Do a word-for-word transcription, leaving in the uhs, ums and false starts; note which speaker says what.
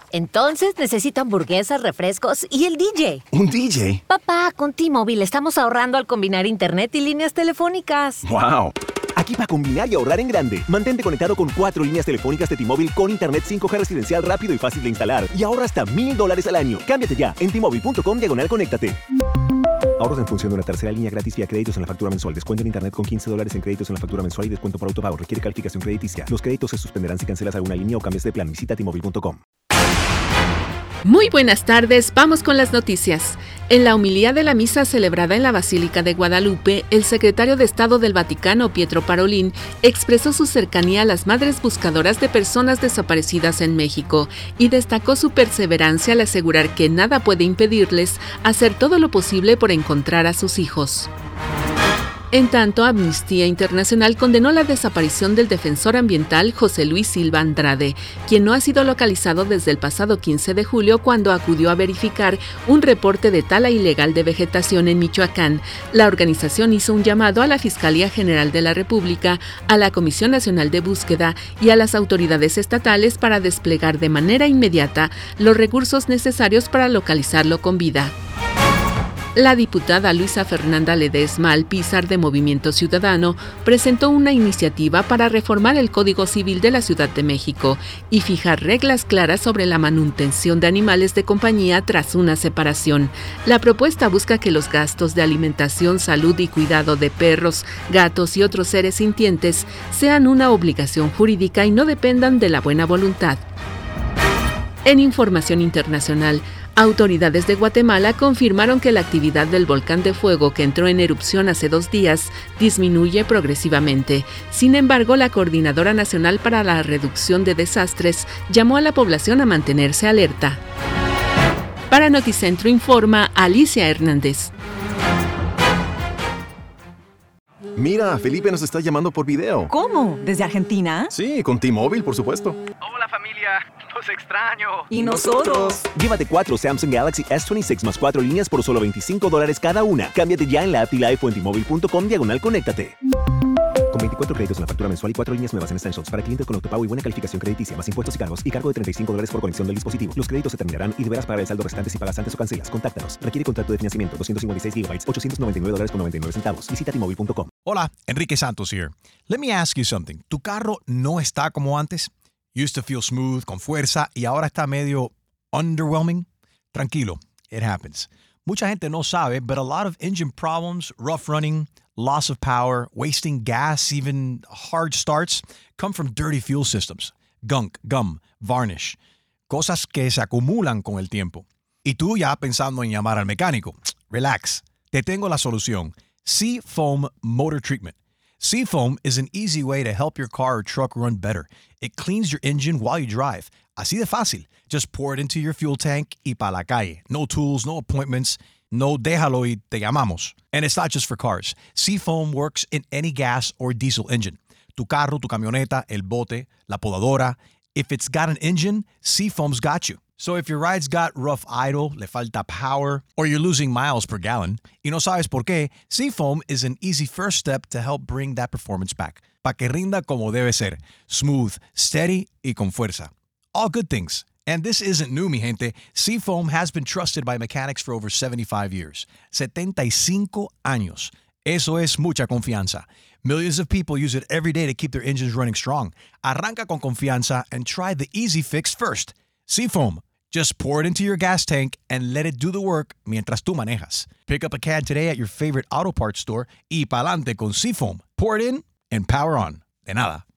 Speaker 1: Entonces necesito hamburguesas, refrescos y el D J.
Speaker 2: ¿Un D J?
Speaker 1: Papá, con T-Mobile estamos ahorrando al combinar internet y líneas telefónicas.
Speaker 2: ¡Wow!
Speaker 3: Aquí para combinar y ahorrar en grande. Mantente conectado con cuatro líneas telefónicas de T-Mobile con internet cinco G residencial rápido y fácil de instalar. Y ahorra hasta mil dólares al año. Cámbiate ya en T-Mobile.com diagonal conéctate. Ahorros en función de una tercera línea gratis vía créditos en la factura mensual. Descuento en internet con quince dólares en créditos en la factura mensual y descuento por autopago. Requiere calificación crediticia. Los créditos se suspenderán si cancelas alguna línea o cambias de plan. Visita T Mobile punto com.
Speaker 4: Muy buenas tardes, vamos con las noticias. En la homilía de la misa celebrada en la Basílica de Guadalupe, el secretario de Estado del Vaticano, Pietro Parolin, expresó su cercanía a las madres buscadoras de personas desaparecidas en México y destacó su perseverancia al asegurar que nada puede impedirles hacer todo lo posible por encontrar a sus hijos. En tanto, Amnistía Internacional condenó la desaparición del defensor ambiental José Luis Silva Andrade, quien no ha sido localizado desde el pasado quince de julio cuando acudió a verificar un reporte de tala ilegal de vegetación en Michoacán. La organización hizo un llamado a la Fiscalía General de la República, a la Comisión Nacional de Búsqueda y a las autoridades estatales para desplegar de manera inmediata los recursos necesarios para localizarlo con vida. La diputada Luisa Fernanda Ledesma Alpizar de Movimiento Ciudadano presentó una iniciativa para reformar el Código Civil de la Ciudad de México y fijar reglas claras sobre la manutención de animales de compañía tras una separación. La propuesta busca que los gastos de alimentación, salud y cuidado de perros, gatos y otros seres sintientes sean una obligación jurídica y no dependan de la buena voluntad. En información internacional, autoridades de Guatemala confirmaron que la actividad del volcán de fuego que entró en erupción hace dos días disminuye progresivamente. Sin embargo, la Coordinadora Nacional para la Reducción de Desastres llamó a la población a mantenerse alerta. Para Noticentro informa Alicia Hernández.
Speaker 2: Mira, Felipe nos está llamando por video.
Speaker 5: ¿Cómo? ¿Desde Argentina?
Speaker 2: Sí, con T-Mobile, por supuesto.
Speaker 6: Hola familia, los extraño.
Speaker 5: ¿Y nosotros?
Speaker 3: Llévate cuatro Samsung Galaxy S veintiséis más cuatro líneas por solo veinticinco dólares cada una. Cámbiate ya en la app T-Life o en T Mobile punto com diagonal conéctate. Con veinticuatro créditos en la factura mensual y cuatro líneas nuevas en Essentials para clientes con autopago y buena calificación crediticia, más impuestos y cargos y cargo de treinta y cinco dólares por conexión del dispositivo. Los créditos se terminarán y deberás pagar el saldo restante si pagas antes o cancelas. Contáctanos. Requiere contrato de financiamiento. doscientos cincuenta y seis gigabytes, ochocientos noventa y nueve dólares con noventa y nueve centavos. Visita T Mobile punto com.
Speaker 7: Hola, Enrique Santos here. Let me ask you something. ¿Tu carro no está como antes? Used to feel smooth, con fuerza, y ahora está medio underwhelming? Tranquilo, it happens. Mucha gente no sabe, but a lot of engine problems, rough running, loss of power, wasting gas, even hard starts, come from dirty fuel systems. Gunk, gum, varnish. Cosas que se acumulan con el tiempo. Y tú ya pensando en llamar al mecánico. Relax. Te tengo la solución. Seafoam Motor Treatment. Seafoam is an easy way to help your car or truck run better. It cleans your engine while you drive. Así de fácil. Just pour it into your fuel tank y pa' la calle. No tools, no appointments. No déjalo y te llamamos. And it's not just for cars. Seafoam works in any gas or diesel engine. Tu carro, tu camioneta, el bote, la podadora. If it's got an engine, Seafoam's got you. So if your ride's got rough idle, le falta power, or you're losing miles per gallon, y no sabes por qué, Seafoam is an easy first step to help bring that performance back. Pa' que rinda como debe ser. Smooth, steady y con fuerza. All good things. And this isn't new, mi gente. Seafoam has been trusted by mechanics for over seventy-five years. setenta y cinco años. Eso es mucha confianza. Millions of people use it every day to keep their engines running strong. Arranca con confianza and try the easy fix first. Seafoam. Just pour it into your gas tank and let it do the work mientras tú manejas. Pick up a can today at your favorite auto parts store y pa'lante con Seafoam. Pour it in and power on. De nada.